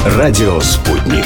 Радио «Спутник».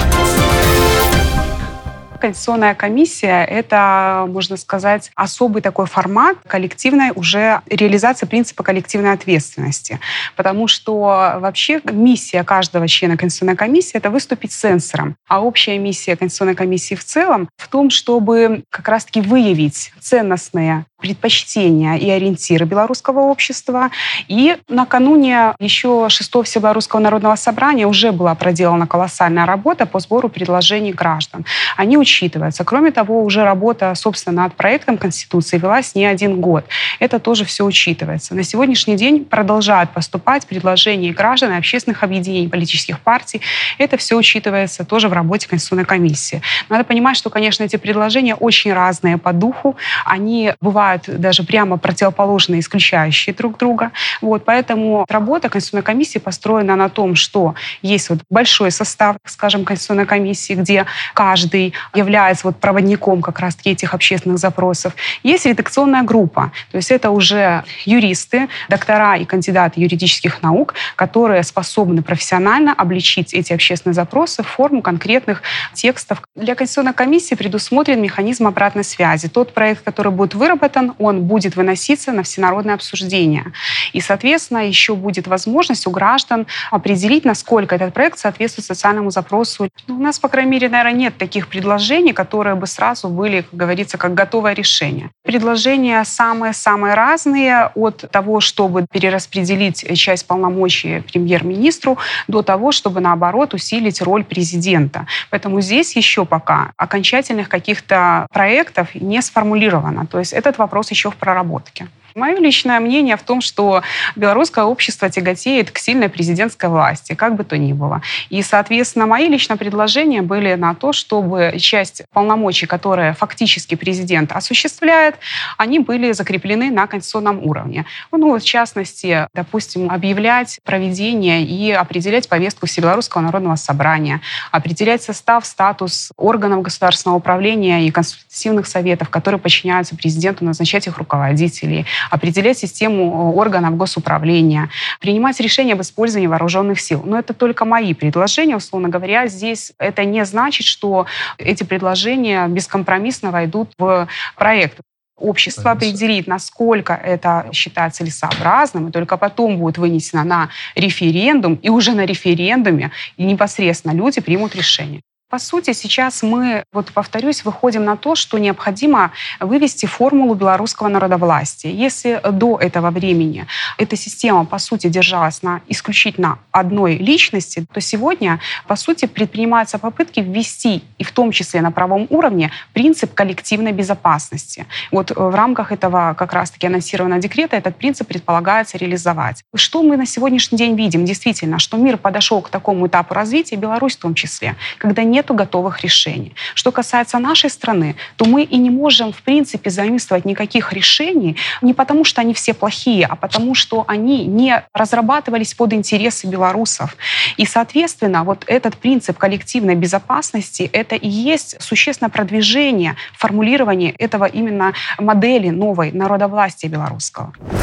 Конституционная комиссия – это, можно сказать, особый такой формат коллективной уже реализации принципа коллективной ответственности. Потому что вообще миссия каждого члена Конституционной комиссии – это выступить цензором. А общая миссия Конституционной комиссии в целом в том, чтобы как раз-таки выявить ценностные предпочтения и ориентиры белорусского общества. И накануне еще 6-го Всебелорусского народного собрания уже была проделана колоссальная работа по сбору предложений граждан. Они учитываются. Кроме того, уже работа, собственно, над проектом Конституции велась не один год. Это тоже все учитывается. На сегодняшний день продолжают поступать предложения граждан и общественных объединений, политических партий. Это все учитывается тоже в работе Конституционной комиссии. Надо понимать, что, конечно, эти предложения очень разные по духу. Они бывают даже прямо противоположные, исключающие друг друга. Поэтому работа Конституционной комиссии построена на том, что есть большой состав, скажем, Конституционной комиссии, где каждый является проводником как раз-таки этих общественных запросов. Есть редакционная группа, то есть это уже юристы, доктора и кандидаты юридических наук, которые способны профессионально обличить эти общественные запросы в форму конкретных текстов. Для Конституционной комиссии предусмотрен механизм обратной связи. Тот проект, который будет выработан, он будет выноситься на всенародное обсуждение. И, соответственно, еще будет возможность у граждан определить, насколько этот проект соответствует социальному запросу. У нас, по крайней мере, наверное, нет таких предложений, которые бы сразу были, как говорится, как готовое решение. Предложения самые-самые разные, от того, чтобы перераспределить часть полномочий премьер-министру, до того, чтобы, наоборот, усилить роль президента. Поэтому здесь еще пока окончательных каких-то проектов не сформулировано. То есть этот вопрос еще в проработке. Мое личное мнение в том, что белорусское общество тяготеет к сильной президентской власти, как бы то ни было. И, соответственно, мои личные предложения были на то, чтобы часть полномочий, которые фактически президент осуществляет, они были закреплены на конституционном уровне. В частности, допустим, объявлять проведение и определять повестку Всебелорусского народного собрания, определять состав, статус органов государственного управления и консультативных советов, которые подчиняются президенту, назначать их руководителей, определять систему органов госуправления, принимать решения об использовании вооруженных сил. Но это только мои предложения, условно говоря. Здесь это не значит, что эти предложения бескомпромиссно войдут в проект. Общество определит, насколько это считается целесообразным, и только потом будет вынесено на референдум, и уже на референдуме и непосредственно люди примут решение. По сути, сейчас мы, повторюсь, выходим на то, что необходимо вывести формулу белорусского народовластия. Если до этого времени эта система, по сути, держалась на исключительно одной личности, то сегодня, по сути, предпринимаются попытки ввести, и в том числе на правом уровне, принцип коллективной безопасности. В рамках этого как раз-таки анонсированного декрета этот принцип предполагается реализовать. Что мы на сегодняшний день видим? Действительно, что мир подошел к такому этапу развития, Беларусь в том числе, когда нету готовых решений. Что касается нашей страны, то мы и не можем, в принципе, заимствовать никаких решений не потому, что они все плохие, а потому, что они не разрабатывались под интересы белорусов. И, соответственно, этот принцип коллективной безопасности — это и есть существенное продвижение формулирования этого именно модели новой народовластия белорусского.